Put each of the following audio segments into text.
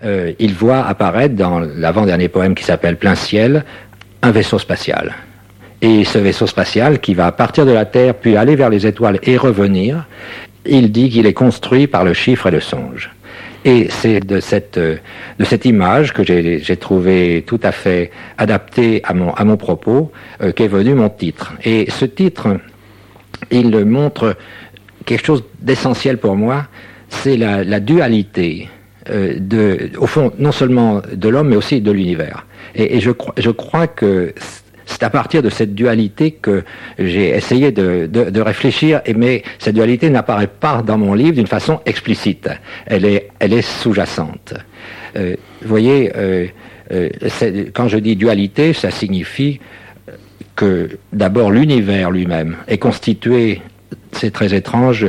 il voit apparaître dans l'avant-dernier poème qui s'appelle Plein ciel, un vaisseau spatial. Et ce vaisseau spatial qui va partir de la Terre, puis aller vers les étoiles et revenir, il dit qu'il est construit par le chiffre et le songe. Et c'est de cette image que j'ai trouvé tout à fait adaptée à mon propos qu'est venu mon titre. Et ce titre, il montre quelque chose d'essentiel pour moi, c'est la dualité au fond, non seulement de l'homme, mais aussi de l'univers. Et je crois que c'est à partir de cette dualité que j'ai essayé de réfléchir, mais cette dualité n'apparaît pas dans mon livre d'une façon explicite. Elle est sous-jacente. Vous voyez, quand je dis dualité, ça signifie que d'abord l'univers lui-même est constitué, c'est très étrange,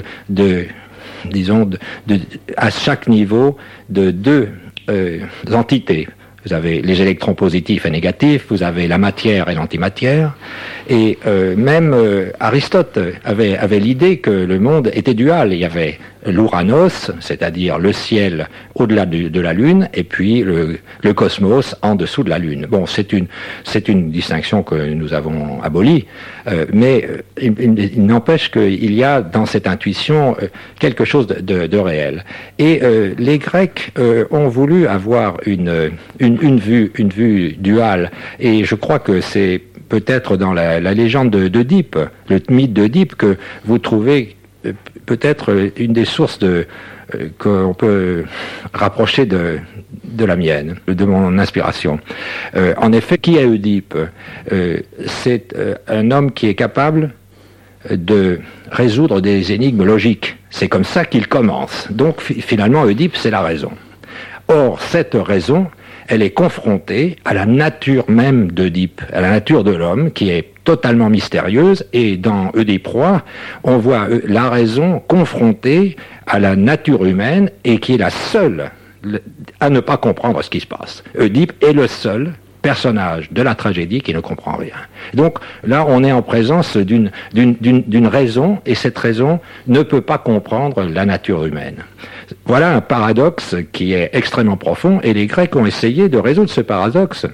à chaque niveau de deux entités. Vous avez les électrons positifs et négatifs, vous avez la matière et l'antimatière, et même Aristote avait l'idée que le monde était dual. Il y avait l'Ouranos, c'est-à-dire le ciel au-delà de la Lune, et puis le cosmos en dessous de la Lune. Bon, c'est une distinction que nous avons abolie, mais il n'empêche qu'il y a dans cette intuition quelque chose de réel. Et les Grecs ont voulu avoir une vue duale, et je crois que c'est peut-être dans la légende d'Oedipe, le mythe d'Oedipe, que vous trouvez peut-être une des sources qu'on peut rapprocher de la mienne, de mon inspiration. En effet, qui est Oedipe ? C'est un homme qui est capable de résoudre des énigmes logiques. C'est comme ça qu'il commence. Donc finalement, Oedipe, c'est la raison. Or, cette raison, elle est confrontée à la nature même d'Oedipe, à la nature de l'homme, qui est totalement mystérieuse, et dans Oedipe Roi, on voit la raison confrontée à la nature humaine, et qui est la seule à ne pas comprendre ce qui se passe. Oedipe est le seul personnage de la tragédie qui ne comprend rien. Donc là, on est en présence d'une raison, et cette raison ne peut pas comprendre la nature humaine. Voilà un paradoxe qui est extrêmement profond, et les Grecs ont essayé de résoudre ce paradoxe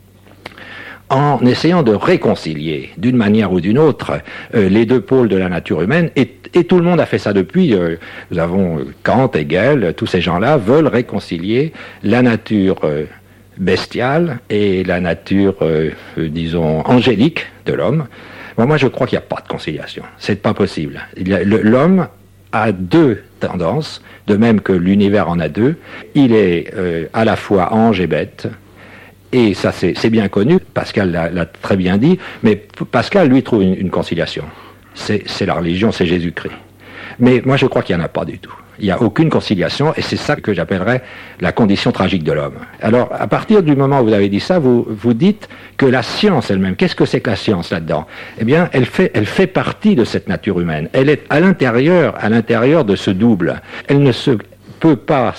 en essayant de réconcilier, d'une manière ou d'une autre, les deux pôles de la nature humaine, et tout le monde a fait ça depuis. Nous avons Kant, Hegel, tous ces gens-là veulent réconcilier la nature bestiale et la nature, disons, angélique de l'homme. Bon, moi, je crois qu'il n'y a pas de conciliation. C'est pas possible. L'homme a deux tendances, de même que l'univers en a deux. Il est à la fois ange et bête, et ça c'est bien connu, Pascal l'a très bien dit, mais Pascal, lui, trouve une conciliation. C'est la religion, c'est Jésus-Christ. Mais moi, je crois qu'il n'y en a pas du tout. Il n'y a aucune conciliation, et c'est ça que j'appellerais la condition tragique de l'homme. Alors, à partir du moment où vous avez dit ça, vous dites que la science elle-même, qu'est-ce que c'est que la science là-dedans ? Eh bien, elle fait partie de cette nature humaine. Elle est à l'intérieur de ce double. Elle ne se peut pas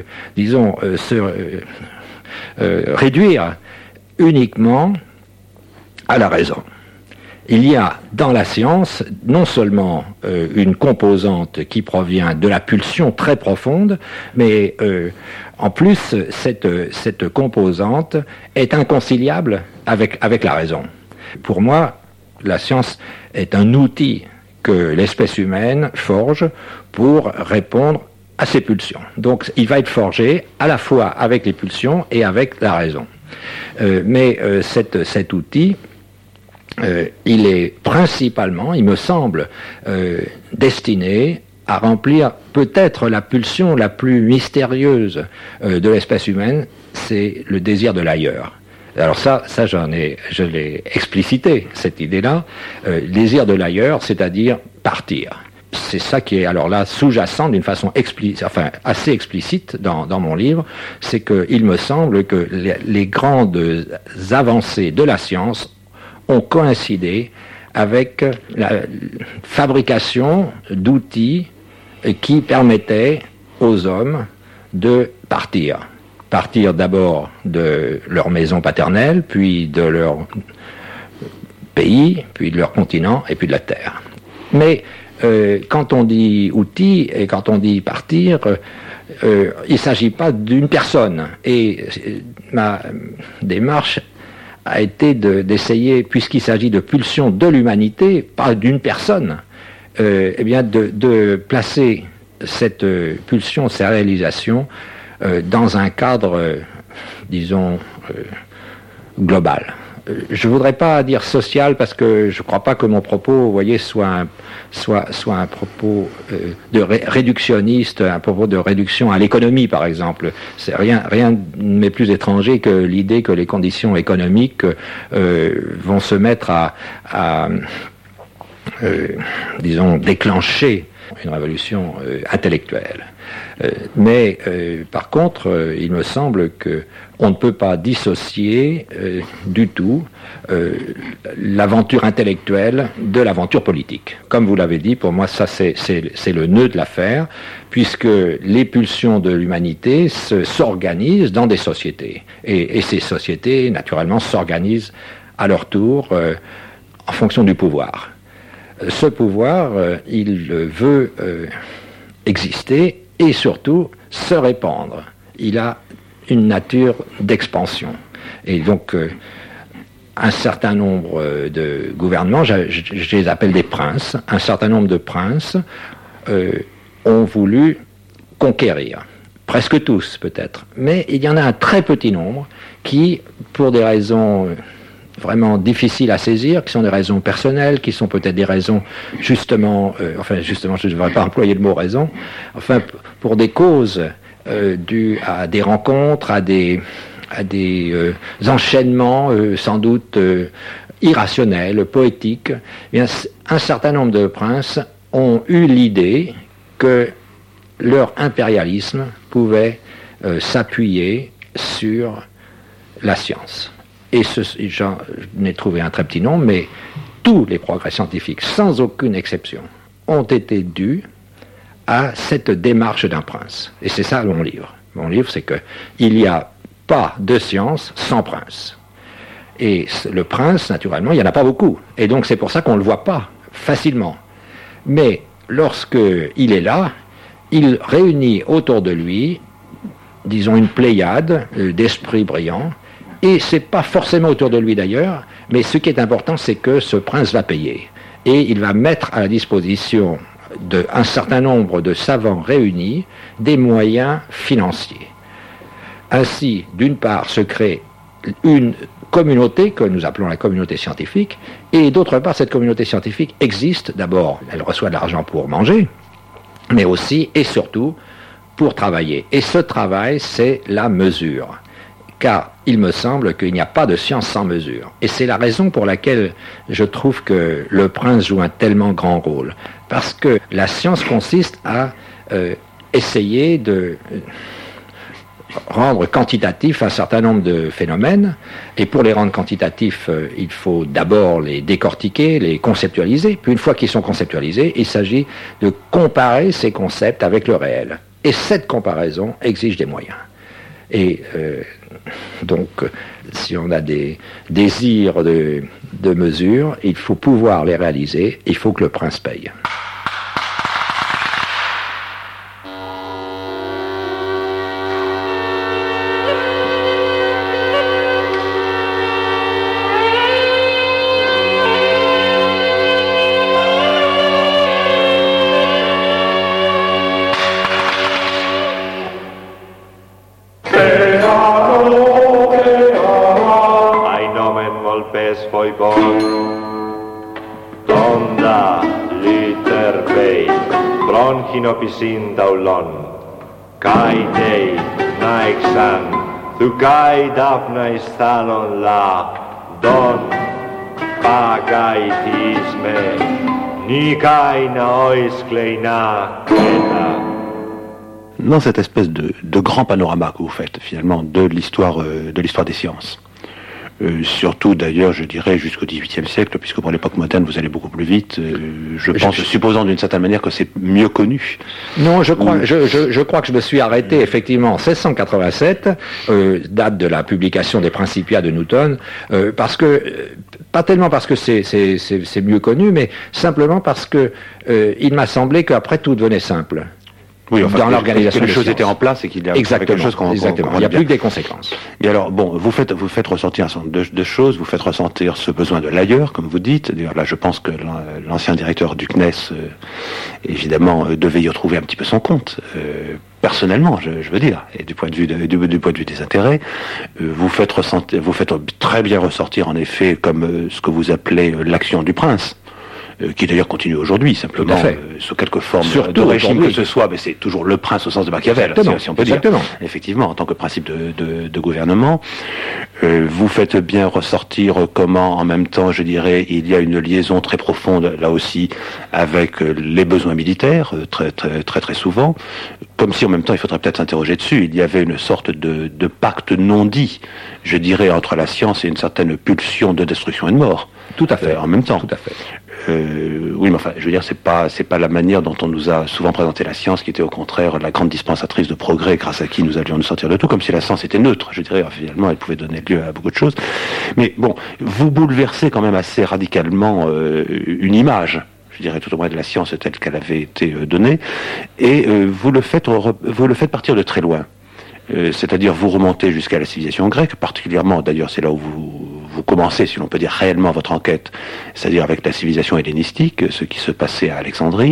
réduire uniquement à la raison. Il y a dans la science non seulement une composante qui provient de la pulsion très profonde, mais en plus cette composante est inconciliable avec la raison. Pour moi, la science est un outil que l'espèce humaine forge pour répondre à ses pulsions. Donc il va être forgé à la fois avec les pulsions et avec la raison. Mais cet outil, il est principalement, il me semble, destiné à remplir peut-être la pulsion la plus mystérieuse de l'espèce humaine, c'est le désir de l'ailleurs. Alors ça je l'ai explicité, cette idée-là, désir de l'ailleurs, c'est-à-dire partir. C'est ça qui est alors là sous-jacent d'une façon assez explicite dans mon livre, c'est qu'il me semble que les grandes avancées de la science ont coïncidé avec la fabrication d'outils qui permettaient aux hommes de partir. Partir d'abord de leur maison paternelle, puis de leur pays, puis de leur continent, et puis de la terre. Mais quand on dit outils et quand on dit partir, il ne s'agit pas d'une personne. Et ma démarche a été d'essayer, puisqu'il s'agit de pulsion de l'humanité, pas d'une personne, eh bien de placer cette pulsion, ces réalisations, dans un cadre, disons, global. Je ne voudrais pas dire social parce que je ne crois pas que mon propos, vous voyez, soit un propos de réductionniste, un propos de réduction à l'économie, par exemple. Rien ne m'est plus étranger que l'idée que les conditions économiques vont se mettre à disons, déclencher une révolution intellectuelle. Mais par contre, il me semble qu'on ne peut pas dissocier du tout l'aventure intellectuelle de l'aventure politique. Comme vous l'avez dit, pour moi, ça c'est le nœud de l'affaire, puisque les pulsions de l'humanité s'organisent dans des sociétés. Et ces sociétés, naturellement, s'organisent à leur tour en fonction du pouvoir. Ce pouvoir, il veut exister et surtout se répandre. Il a une nature d'expansion. Et donc, un certain nombre de gouvernements, je les appelle des princes, un certain nombre de princes ont voulu conquérir. Presque tous, peut-être. Mais il y en a un très petit nombre qui, pour des raisons vraiment difficiles à saisir, qui sont des raisons personnelles, qui sont peut-être des raisons justement, je ne devrais pas employer le mot raison, enfin pour des causes dues à des rencontres, à des enchaînements sans doute irrationnels, poétiques, eh bien, un certain nombre de princes ont eu l'idée que leur impérialisme pouvait s'appuyer sur la science. Et j'en ai trouvé un très petit nombre, mais tous les progrès scientifiques, sans aucune exception, ont été dus à cette démarche d'un prince. Et c'est ça mon livre. Mon livre, c'est qu'il n'y a pas de science sans prince. Et le prince, naturellement, il n'y en a pas beaucoup. Et donc c'est pour ça qu'on ne le voit pas facilement. Mais lorsqu'il est là, il réunit autour de lui, disons, une pléiade d'esprits brillants. Et c'est pas forcément autour de lui d'ailleurs, mais ce qui est important, c'est que ce prince va payer. Et il va mettre à la disposition d'un certain nombre de savants réunis des moyens financiers. Ainsi, d'une part, se crée une communauté que nous appelons la communauté scientifique, et d'autre part, cette communauté scientifique existe. D'abord, elle reçoit de l'argent pour manger, mais aussi et surtout pour travailler. Et ce travail, c'est la mesure. Car il me semble qu'il n'y a pas de science sans mesure. Et c'est la raison pour laquelle je trouve que le prince joue un tellement grand rôle. Parce que la science consiste à essayer de rendre quantitatif un certain nombre de phénomènes. Et pour les rendre quantitatifs, il faut d'abord les décortiquer, les conceptualiser. Puis une fois qu'ils sont conceptualisés, il s'agit de comparer ces concepts avec le réel. Et cette comparaison exige des moyens. Et donc, si on a des désirs de mesure, il faut pouvoir les réaliser, il faut que le prince paye. Hinopisin daulon, kai tei naiksan, thu kai dapnais thalon la, don pagai tisme, ni kai naois kleina keta. Dans cette espèce de grand panorama que vous faites finalement de l'histoire des sciences, surtout d'ailleurs je dirais jusqu'au XVIIIe siècle, puisque pour l'époque moderne vous allez beaucoup plus vite, supposant d'une certaine manière que c'est mieux connu. Non, je crois que je me suis arrêté effectivement en 1687, date de la publication des Principia de Newton, parce que, pas tellement parce que c'est mieux connu, mais simplement parce que il m'a semblé qu'après tout devenait simple. Oui, enfin, dans l'organisation que les choses sciences. étaient en place et qu'il y a Exactement, quelque chose qu'on exactement. Il n'y a plus que des conséquences. Et alors, bon, vous faites ressortir un certain nombre de choses, vous faites ressentir ce besoin de l'ailleurs, comme vous dites. D'ailleurs, là, je pense que l'ancien directeur du CNES, évidemment, devait y retrouver un petit peu son compte. Personnellement, je veux dire, et du point de vue des intérêts, vous faites très bien ressortir, en effet, comme ce que vous appelez l'action du prince. Qui d'ailleurs continue aujourd'hui, simplement, sous quelque forme de régime que ce soit, mais c'est toujours le prince au sens de Machiavel, si on peut dire. Effectivement, en tant que principe de gouvernement. Vous faites bien ressortir comment, en même temps, je dirais, il y a une liaison très profonde, là aussi, avec les besoins militaires, très souvent, comme si en même temps, il faudrait peut-être s'interroger dessus, il y avait une sorte de pacte non dit, je dirais, entre la science et une certaine pulsion de destruction et de mort. Tout à fait. En même temps. Tout à fait. Oui, mais enfin, je veux dire, c'est pas la manière dont on nous a souvent présenté la science, qui était au contraire la grande dispensatrice de progrès, grâce à qui nous allions nous sortir de tout, comme si la science était neutre. Je dirais, finalement, elle pouvait donner lieu à beaucoup de choses. Mais bon, vous bouleversez quand même assez radicalement une image, je dirais, tout au moins de la science telle qu'elle avait été donnée, et vous le faites partir de très loin. C'est-à-dire vous remontez jusqu'à la civilisation grecque, particulièrement, d'ailleurs, c'est là où vous commencez, si l'on peut dire réellement, votre enquête, c'est-à-dire avec la civilisation hellénistique, ce qui se passait à Alexandrie,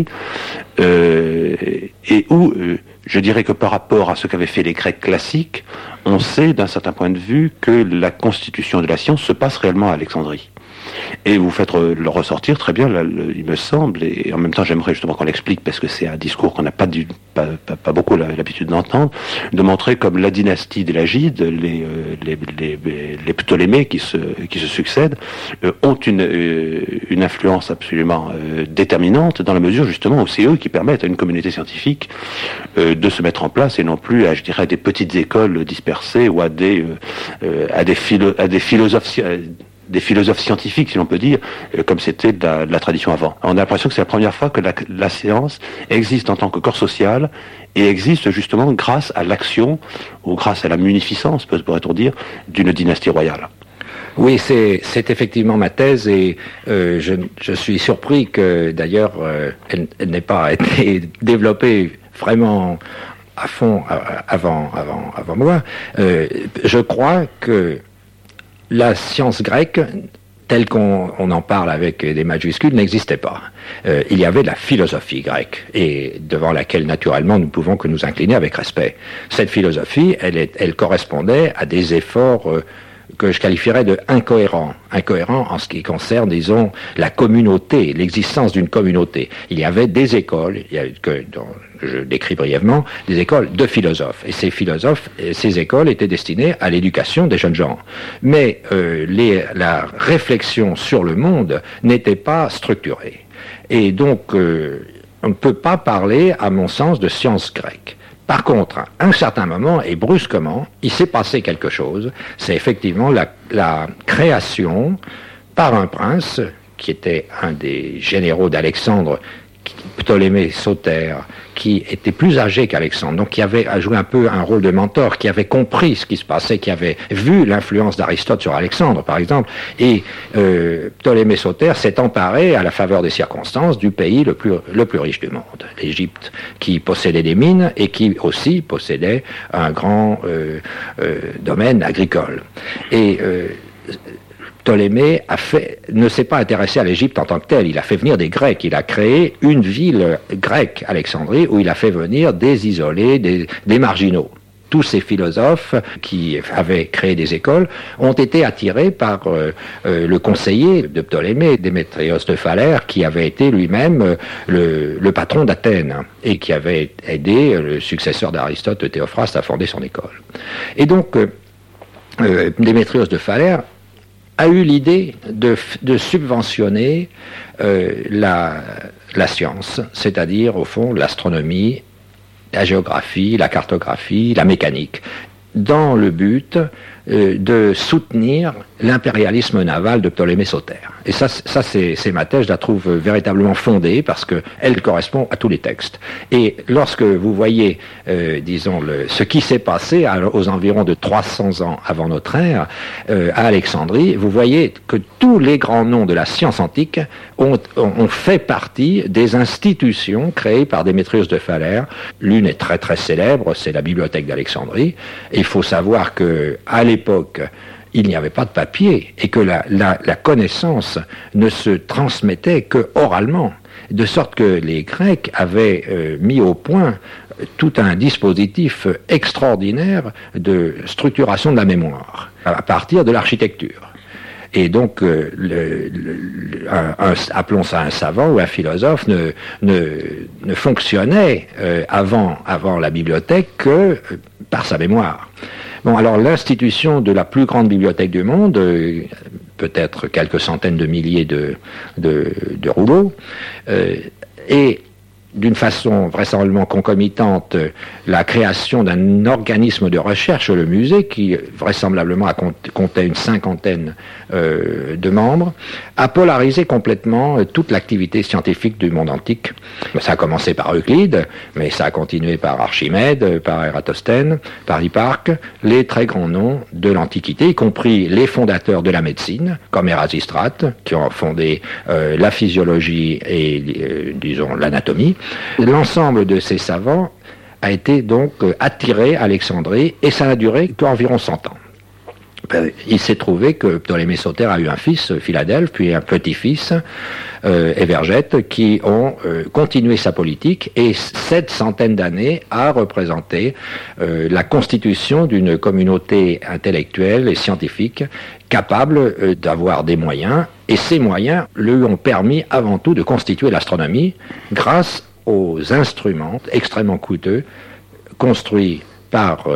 et où, je dirais que par rapport à ce qu'avaient fait les Grecs classiques, on sait d'un certain point de vue que la constitution de la science se passe réellement à Alexandrie. Et vous faites le ressortir très bien, il me semble, et en même temps j'aimerais justement qu'on l'explique, parce que c'est un discours qu'on n'a pas beaucoup l'habitude d'entendre, de montrer comme la dynastie des Lagides, les Ptolémées qui se succèdent, ont une influence absolument déterminante, dans la mesure justement où c'est eux qui permettent à une communauté scientifique de se mettre en place, et non plus à, je dirais, des petites écoles dispersées ou à des philosophes scientifiques, si l'on peut dire, comme c'était de la tradition avant. On a l'impression que c'est la première fois que la science existe en tant que corps social, et existe justement grâce à l'action, ou grâce à la munificence, pourrait-on dire, d'une dynastie royale. Oui, c'est effectivement ma thèse, et je suis surpris que d'ailleurs elle n'ait pas été développée vraiment à fond avant moi. Je crois que la science grecque, telle qu'on en parle avec des majuscules, n'existait pas. Il y avait de la philosophie grecque, et devant laquelle, naturellement, nous pouvons que nous incliner avec respect. Cette philosophie, elle correspondait à des efforts que je qualifierais de incohérents en ce qui concerne, disons, la communauté, l'existence d'une communauté. Il y avait des écoles, je décris brièvement, des écoles de philosophes. Et ces écoles étaient destinées à l'éducation des jeunes gens. Mais la réflexion sur le monde n'était pas structurée. Et donc, on ne peut pas parler, à mon sens, de science grecque. Par contre, à un certain moment, et brusquement, il s'est passé quelque chose. C'est effectivement la création par un prince, qui était un des généraux d'Alexandre, Ptolémée Soter, qui était plus âgé qu'Alexandre, donc qui avait joué un peu un rôle de mentor, qui avait compris ce qui se passait, qui avait vu l'influence d'Aristote sur Alexandre, par exemple, et Ptolémée Soter s'est emparé, à la faveur des circonstances, du pays le plus riche du monde, l'Égypte, qui possédait des mines et qui aussi possédait un grand domaine agricole. Et Ptolémée ne s'est pas intéressé à l'Égypte en tant que telle, il a fait venir des Grecs, il a créé une ville grecque, Alexandrie, où il a fait venir des isolés, des marginaux. Tous ces philosophes qui avaient créé des écoles ont été attirés par le conseiller de Ptolémée, Démétrios de Phalère, qui avait été lui-même le patron d'Athènes et qui avait aidé le successeur d'Aristote, Théophraste, à fonder son école. Et donc, Démétrios de Phalère a eu l'idée de subventionner la science, c'est-à-dire, au fond, l'astronomie, la géographie, la cartographie, la mécanique, dans le but de soutenir l'impérialisme naval de Ptolémée Sauter. Et ça c'est ma thèse, je la trouve véritablement fondée parce qu'elle correspond à tous les textes. Et lorsque vous voyez, ce qui s'est passé aux environs de 300 ans avant notre ère, à Alexandrie, vous voyez que tous les grands noms de la science antique ont fait partie des institutions créées par Démétrios de Phalère. L'une est très très célèbre, c'est la bibliothèque d'Alexandrie. Et il faut savoir que à l'époque, il n'y avait pas de papier et que la connaissance ne se transmettait que oralement, de sorte que les Grecs avaient mis au point tout un dispositif extraordinaire de structuration de la mémoire à partir de l'architecture. Et donc, appelons ça un savant ou un philosophe, ne fonctionnait avant la bibliothèque que par sa mémoire. Bon, alors l'institution de la plus grande bibliothèque du monde, peut-être quelques centaines de milliers de rouleaux, et d'une façon vraisemblablement concomitante, la création d'un organisme de recherche, le musée, qui vraisemblablement comptait une cinquantaine de membres, a polarisé complètement toute l'activité scientifique du monde antique. Ça a commencé par Euclide, mais ça a continué par Archimède, par Ératosthène, par Hipparque, les très grands noms de l'Antiquité, y compris les fondateurs de la médecine, comme Érasistrate, qui ont fondé la physiologie et, disons, l'anatomie. L'ensemble de ces savants a été donc attiré à Alexandrie et ça n'a duré qu'environ 100 ans. Il s'est trouvé que Ptolémée Sauter a eu un fils, Philadelphe, puis un petit-fils, Évergète, qui ont continué sa politique et cette centaine d'années a représenté la constitution d'une communauté intellectuelle et scientifique capable d'avoir des moyens, et ces moyens lui ont permis avant tout de constituer l'astronomie grâce aux instruments extrêmement coûteux construits par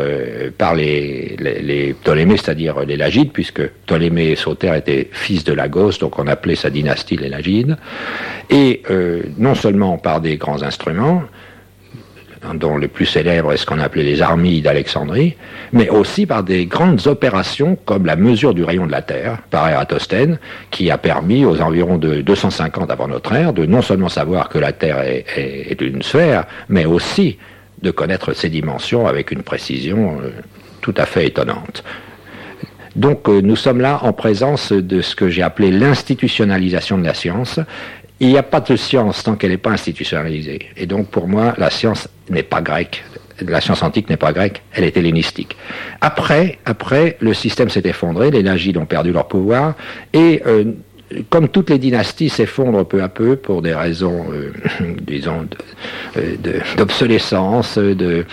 les Ptolémées, c'est-à-dire les Lagides, puisque Ptolémée Sauter était fils de Lagos, donc on appelait sa dynastie les Lagides, et non seulement par des grands instruments, dont le plus célèbre est ce qu'on appelait les armilles d'Alexandrie, mais aussi par des grandes opérations comme la mesure du rayon de la Terre, par Ératosthène, qui a permis aux environs de 250 avant notre ère de non seulement savoir que la Terre est une sphère, mais aussi de connaître ses dimensions avec une précision tout à fait étonnante. Donc nous sommes là en présence de ce que j'ai appelé l'institutionnalisation de la science. Il n'y a pas de science tant qu'elle n'est pas institutionnalisée. Et donc pour moi, la science n'est pas grecque. La science antique n'est pas grecque, elle est hellénistique. Après, le système s'est effondré, les Lagides ont perdu leur pouvoir, et comme toutes les dynasties s'effondrent peu à peu pour des raisons, disons, d'obsolescence, de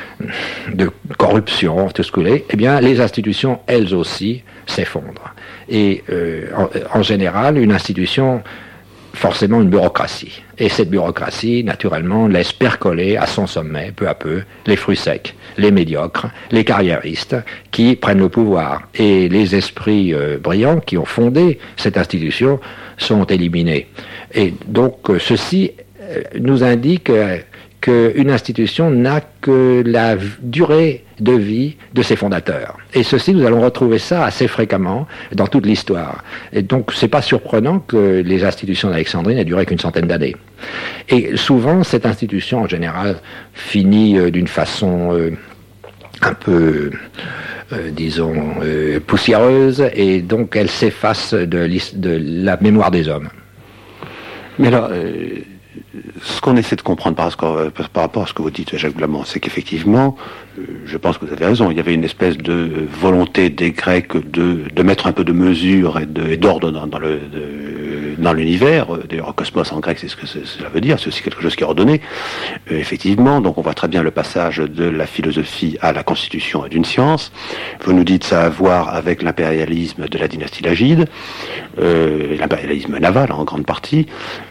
corruption, tout ce que vous voulez, eh bien, les institutions, elles aussi, s'effondrent. Et en général, une institution, forcément une bureaucratie. Et cette bureaucratie, naturellement, laisse percoler à son sommet, peu à peu, les fruits secs, les médiocres, les carriéristes qui prennent le pouvoir. Et les esprits brillants qui ont fondé cette institution sont éliminés. Et donc, ceci nous indique qu'une institution n'a que la durée de vie de ses fondateurs. Et ceci, nous allons retrouver ça assez fréquemment dans toute l'histoire. Et donc, c'est pas surprenant que les institutions d'Alexandrie n'aient duré qu'une centaine d'années. Et souvent, cette institution, en général, finit d'une façon un peu, disons, poussiéreuse, et donc elle s'efface de la mémoire des hommes. Mais alors, ce qu'on essaie de comprendre par rapport à ce que vous dites, Jacques Blamont, c'est qu'effectivement, je pense que vous avez raison, il y avait une espèce de volonté des Grecs de mettre un peu de mesure et d'ordre dans l'univers. D'ailleurs, cosmos en grec, c'est ce que cela veut dire, c'est aussi quelque chose qui est ordonné. Effectivement, donc on voit très bien le passage de la philosophie à la constitution d'une science. Vous nous dites ça a à voir avec l'impérialisme de la dynastie Lagide, l'impérialisme naval en grande partie,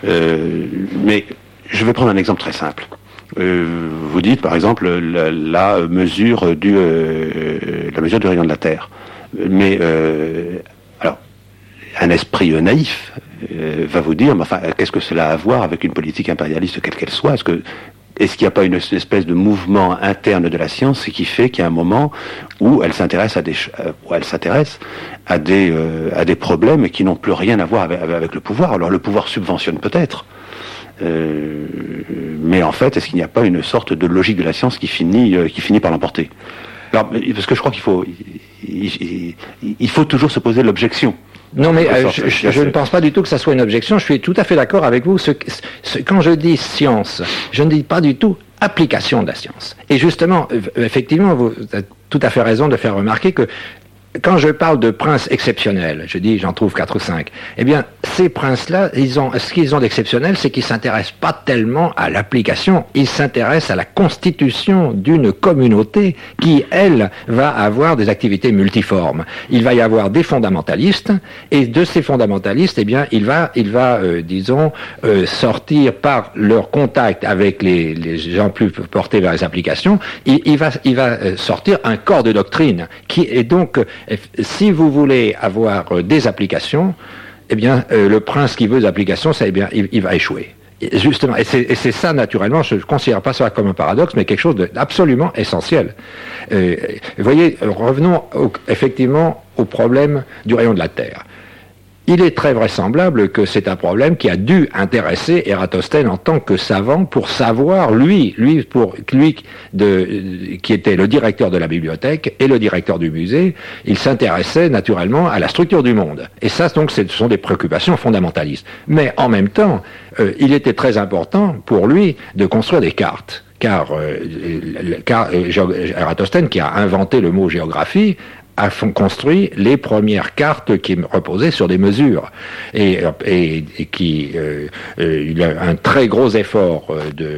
mais je vais prendre un exemple très simple. Vous dites par exemple la mesure du rayon de la Terre. Mais alors, un esprit naïf va vous dire, mais enfin, qu'est-ce que cela a à voir avec une politique impérialiste quelle qu'elle soit? Est-ce que est-ce qu'il n'y a pas une espèce de mouvement interne de la science qui fait qu'il y a un moment où elle s'intéresse à des problèmes qui n'ont plus rien à voir avec le pouvoir. Alors le pouvoir subventionne peut-être, mais en fait, est-ce qu'il n'y a pas une sorte de logique de la science qui finit par l'emporter? Alors, parce que je crois qu'il faut toujours se poser l'objection. Non, mais je ne pense pas du tout que ça soit une objection. Je suis tout à fait d'accord avec vous. Quand je dis science, je ne dis pas du tout application de la science. Et justement, effectivement, vous avez tout à fait raison de faire remarquer que quand je parle de princes exceptionnels, je dis j'en trouve 4 ou 5, eh bien, ces princes-là, ce qu'ils ont d'exceptionnel, c'est qu'ils ne s'intéressent pas tellement à l'application, ils s'intéressent à la constitution d'une communauté qui, elle, va avoir des activités multiformes. Il va y avoir des fondamentalistes, et de ces fondamentalistes, eh bien, il va sortir par leur contact avec les gens plus portés vers les applications, il va sortir un corps de doctrine qui est donc... Si vous voulez avoir des applications, eh bien, le prince qui veut des applications, il va échouer. Justement, et c'est ça, naturellement, je ne considère pas ça comme un paradoxe, mais quelque chose d'absolument essentiel. Vous voyez, revenons effectivement au problème du rayon de la Terre. Il est très vraisemblable que c'est un problème qui a dû intéresser Ératosthène en tant que savant pour savoir, lui qui était le directeur de la bibliothèque et le directeur du musée, il s'intéressait naturellement à la structure du monde. Et ça, donc, ce sont des préoccupations fondamentalistes. Mais en même temps, il était très important pour lui de construire des cartes. Car Ératosthène, qui a inventé le mot géographie, a construit les premières cartes qui reposaient sur des mesures et qui il a un très gros effort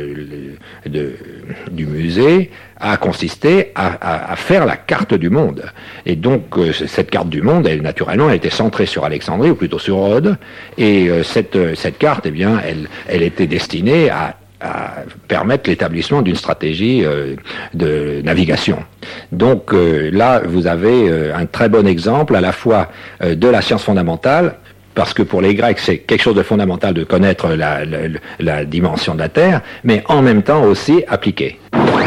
du musée a consisté à faire la carte du monde. Et donc cette carte du monde, elle naturellement, elle était centrée sur Alexandrie ou plutôt sur Rhodes, et cette carte, eh bien, elle était destinée à permettre l'établissement d'une stratégie de navigation. Donc là, vous avez un très bon exemple à la fois de la science fondamentale, parce que pour les Grecs, c'est quelque chose de fondamental de connaître la dimension de la Terre, mais en même temps aussi appliqué.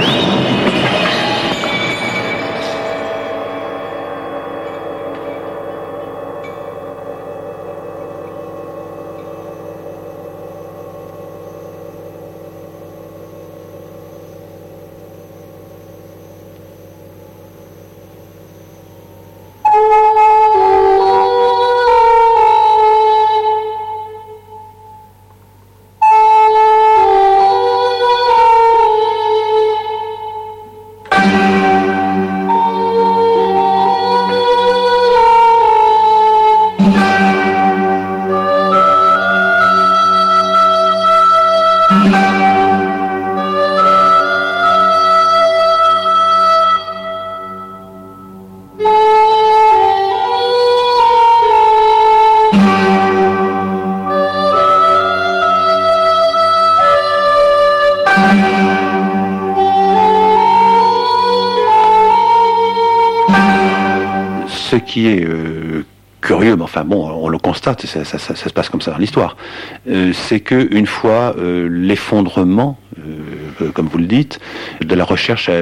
Ce qui est curieux, mais enfin bon, on le constate, ça se passe comme ça dans l'histoire, c'est qu'une fois l'effondrement, comme vous le dites, de la recherche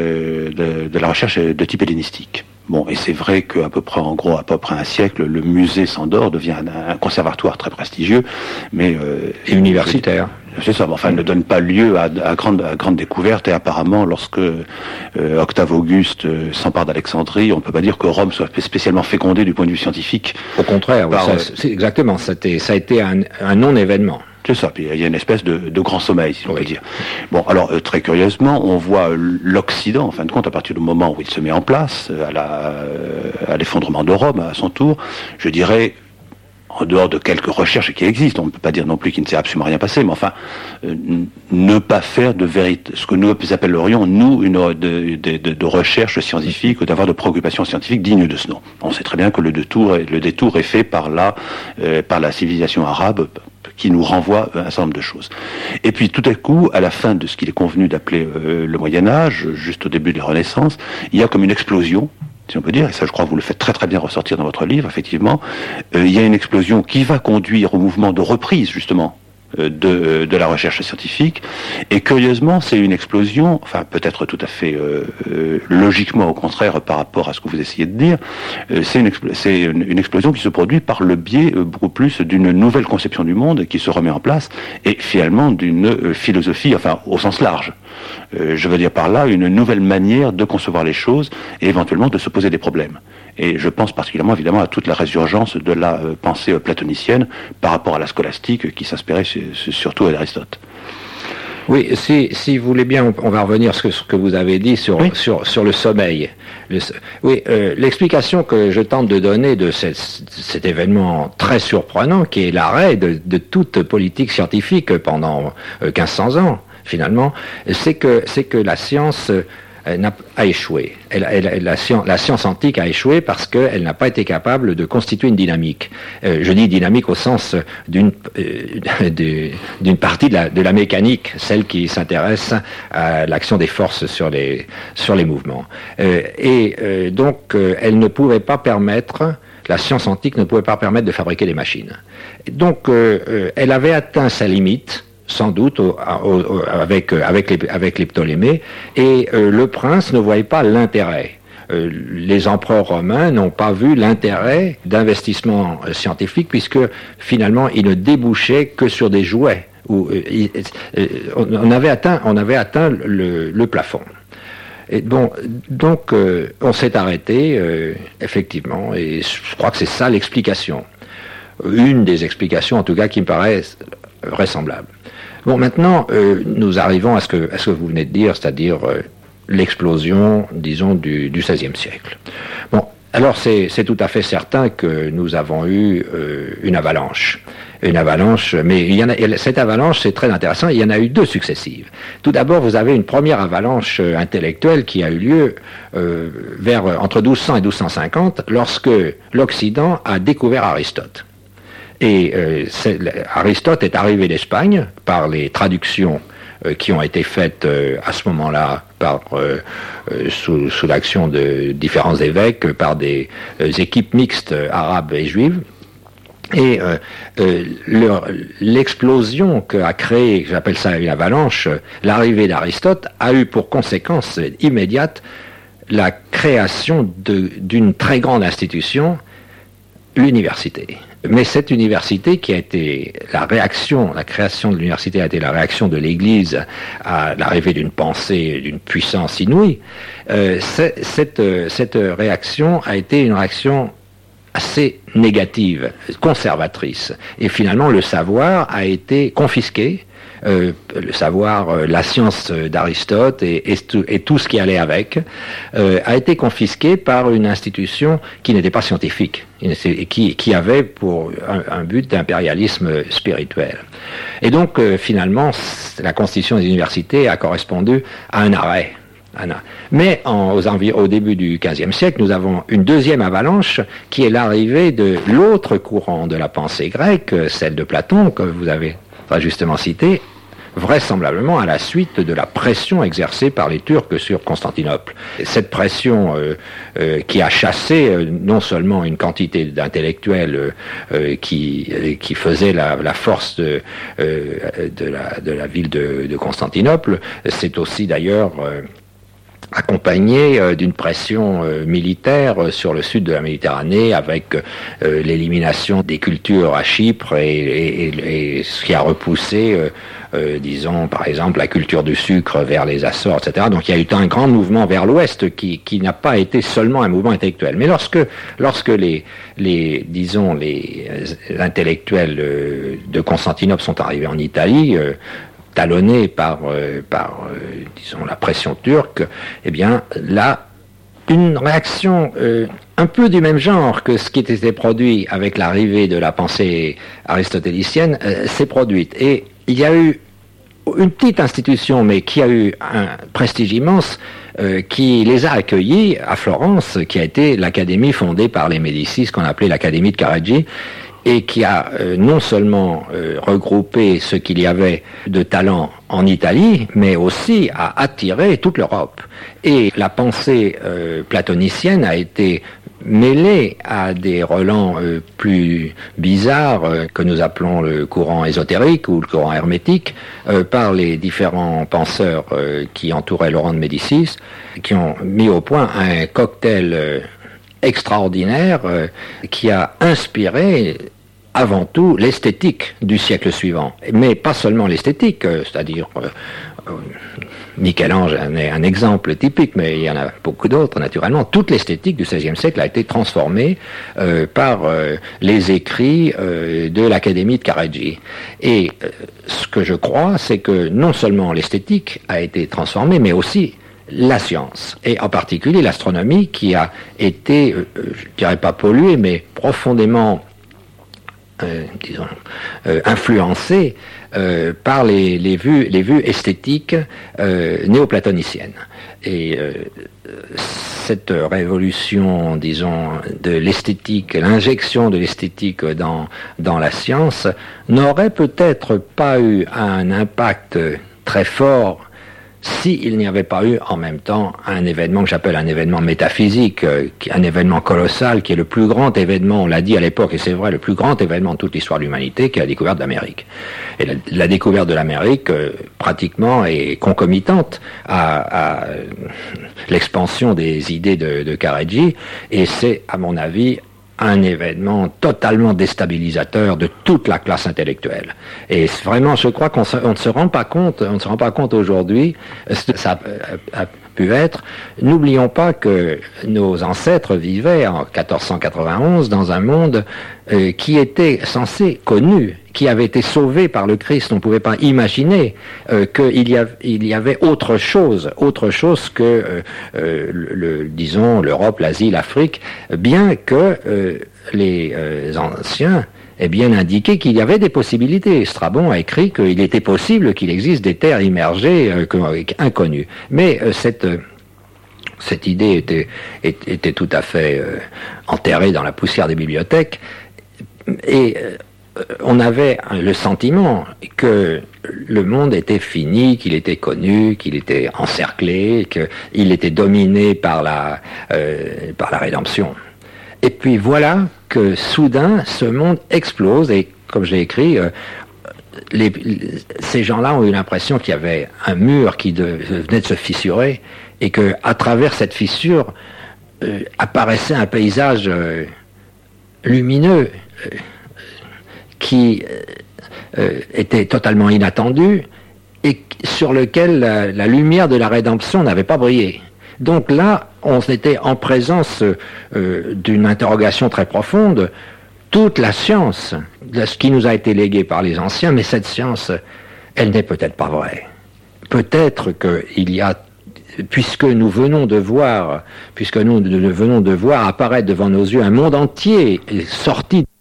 de type hellénistique. Bon, et c'est vrai qu'à peu près, en gros, à peu près un siècle, le musée Sandor devient un conservatoire très prestigieux, mais et universitaire. C'est ça, mais enfin, ne donne pas lieu à grande découverte, et apparemment, lorsque Octave Auguste s'empare d'Alexandrie, on ne peut pas dire que Rome soit spécialement fécondée du point de vue scientifique. Au contraire, c'est exactement, ça a été un non-événement. C'est ça, puis il y a une espèce de grand sommeil, si l'on peut dire. Bon, alors, très curieusement, on voit l'Occident, en fin de compte, à partir du moment où il se met en place, à l'effondrement de Rome, à son tour, je dirais, en dehors de quelques recherches qui existent, on ne peut pas dire non plus qu'il ne s'est absolument rien passé, mais enfin, ne pas faire ce que nous appellerions, nous, de recherche scientifique, ou d'avoir de préoccupations scientifiques dignes de ce nom. On sait très bien que le détour est fait par la civilisation arabe, qui nous renvoie à un certain nombre de choses. Et puis tout à coup, à la fin de ce qu'il est convenu d'appeler le Moyen-Âge, juste au début de la Renaissance, il y a comme une explosion, si on peut dire, et ça je crois que vous le faites très très bien ressortir dans votre livre, effectivement, il y a une explosion qui va conduire au mouvement de reprise, justement, de la recherche scientifique. Et curieusement, c'est une explosion, enfin peut-être tout à fait logiquement au contraire par rapport à ce que vous essayez de dire, c'est une explosion qui se produit par le biais beaucoup plus d'une nouvelle conception du monde qui se remet en place et finalement d'une philosophie, enfin au sens large. Je veux dire par là une nouvelle manière de concevoir les choses et éventuellement de se poser des problèmes. Et je pense particulièrement évidemment à toute la résurgence de la pensée platonicienne par rapport à la scolastique qui s'inspirait surtout d'Aristote. Oui, si vous voulez bien, on va revenir sur ce que vous avez dit sur le sommeil. L'explication que je tente de donner de cet événement très surprenant qui est l'arrêt de toute politique scientifique pendant 1500 ans, finalement, c'est que la science a échoué. La science antique a échoué parce qu'elle n'a pas été capable de constituer une dynamique. Je dis dynamique au sens d'une partie de la mécanique, celle qui s'intéresse à l'action des forces sur les mouvements. Donc, elle ne pouvait pas permettre, la science antique ne pouvait pas permettre de fabriquer des machines. Donc, elle avait atteint sa limite, sans doute avec les Ptolémées, et le prince ne voyait pas l'intérêt. Les empereurs romains n'ont pas vu l'intérêt d'investissement scientifique puisque finalement ils ne débouchaient que sur des jouets. On avait atteint le plafond. Et bon, donc on s'est arrêté effectivement, et je crois que c'est ça l'explication. Une des explications en tout cas qui me paraît vraisemblable. Bon, maintenant, nous arrivons à ce que vous venez de dire, c'est-à-dire l'explosion, disons, du XVIe siècle. Bon, alors c'est tout à fait certain que nous avons eu une avalanche, mais cette avalanche, c'est très intéressant, il y en a eu deux successives. Tout d'abord, vous avez une première avalanche intellectuelle qui a eu lieu entre 1200 et 1250, lorsque l'Occident a découvert Aristote. Et Aristote est arrivé d'Espagne par les traductions qui ont été faites à ce moment-là sous l'action de différents évêques par des équipes mixtes arabes et juives. Et l'explosion qu'a créée, j'appelle ça une avalanche, l'arrivée d'Aristote a eu pour conséquence immédiate la création d'une très grande institution, l'université. Mais cette université qui a été la création de l'université a été la réaction de l'Église à l'arrivée d'une pensée, d'une puissance inouïe. Cette réaction a été une réaction assez négative, conservatrice. Et finalement, le savoir a été confisqué. Le savoir, la science d'Aristote et tout ce qui allait avec, a été confisqué par une institution qui n'était pas scientifique, qui avait pour un but d'impérialisme spirituel. Et donc, finalement, la constitution des universités a correspondu à un arrêt. Mais au début du XVe siècle, nous avons une deuxième avalanche qui est l'arrivée de l'autre courant de la pensée grecque, celle de Platon, que vous avez très justement cité, vraisemblablement à la suite de la pression exercée par les Turcs sur Constantinople. Et cette pression qui a chassé non seulement une quantité d'intellectuels qui faisaient la force de la ville de Constantinople, c'est aussi d'ailleurs accompagné d'une pression militaire sur le sud de la Méditerranée avec l'élimination des cultures à Chypre et ce qui a repoussé disons par exemple la culture du sucre vers les Açores, etc. Donc il y a eu un grand mouvement vers l'ouest qui n'a pas été seulement un mouvement intellectuel. Mais lorsque les intellectuels de Constantinople sont arrivés en Italie, talonnés par disons, la pression turque, eh bien, là, une réaction un peu du même genre que ce qui était produit avec l'arrivée de la pensée aristotélicienne s'est produite. Et il y a eu une petite institution, mais qui a eu un prestige immense, qui les a accueillis à Florence, qui a été l'académie fondée par les Médicis, qu'on appelait l'Académie de Careggi, et qui a non seulement regroupé ce qu'il y avait de talent en Italie, mais aussi a attiré toute l'Europe. Et la pensée platonicienne a été mêlé à des relents plus bizarres que nous appelons le courant ésotérique ou le courant hermétique par les différents penseurs qui entouraient Laurent de Médicis, qui ont mis au point un cocktail extraordinaire qui a inspiré avant tout l'esthétique du siècle suivant. Mais pas seulement l'esthétique, c'est-à-dire Michel-Ange en est un exemple typique, mais il y en a beaucoup d'autres naturellement. Toute l'esthétique du XVIe siècle a été transformée par les écrits de l'Académie de Careggi. Et ce que je crois, c'est que non seulement l'esthétique a été transformée, mais aussi la science, et en particulier l'astronomie qui a été, je dirais pas polluée, mais profondément influencée par les vues esthétiques néoplatoniciennes. Et cette révolution, disons, de l'esthétique, l'injection de l'esthétique dans la science n'aurait peut-être pas eu un impact très fort s'il n'y avait pas eu en même temps un événement que j'appelle un événement métaphysique, un événement colossal, qui est le plus grand événement, on l'a dit à l'époque, et c'est vrai, le plus grand événement de toute l'histoire de l'humanité, qui est la découverte de l'Amérique. Et la découverte de l'Amérique, pratiquement, est concomitante à l'expansion des idées de Careggi, et c'est, à mon avis, un événement totalement déstabilisateur de toute la classe intellectuelle. Et vraiment, je crois qu'on ne se rend pas compte aujourd'hui, ça a pu être. N'oublions pas que nos ancêtres vivaient en 1491 dans un monde qui était censé, connu, qui avait été sauvé par le Christ. On ne pouvait pas imaginer qu'il y avait autre chose que, disons, l'Europe, l'Asie, l'Afrique, bien que les anciens aient bien indiqué qu'il y avait des possibilités. Strabon a écrit qu'il était possible qu'il existe des terres immergées inconnues. Mais cette idée était tout à fait enterrée dans la poussière des bibliothèques, et on avait le sentiment que le monde était fini, qu'il était connu, qu'il était encerclé, qu'il était dominé par la rédemption. Et puis voilà que soudain, ce monde explose, et comme j'ai écrit, ces gens-là ont eu l'impression qu'il y avait un mur qui venait de se fissurer, et qu'à travers cette fissure apparaissait un paysage lumineux, qui était totalement inattendu et sur lequel la lumière de la rédemption n'avait pas brillé. Donc là, on était en présence d'une interrogation très profonde. Toute la science, ce qui nous a été légué par les anciens, mais cette science, elle n'est peut-être pas vraie. Peut-être qu'il y a, puisque nous venons de voir apparaître devant nos yeux un monde entier sorti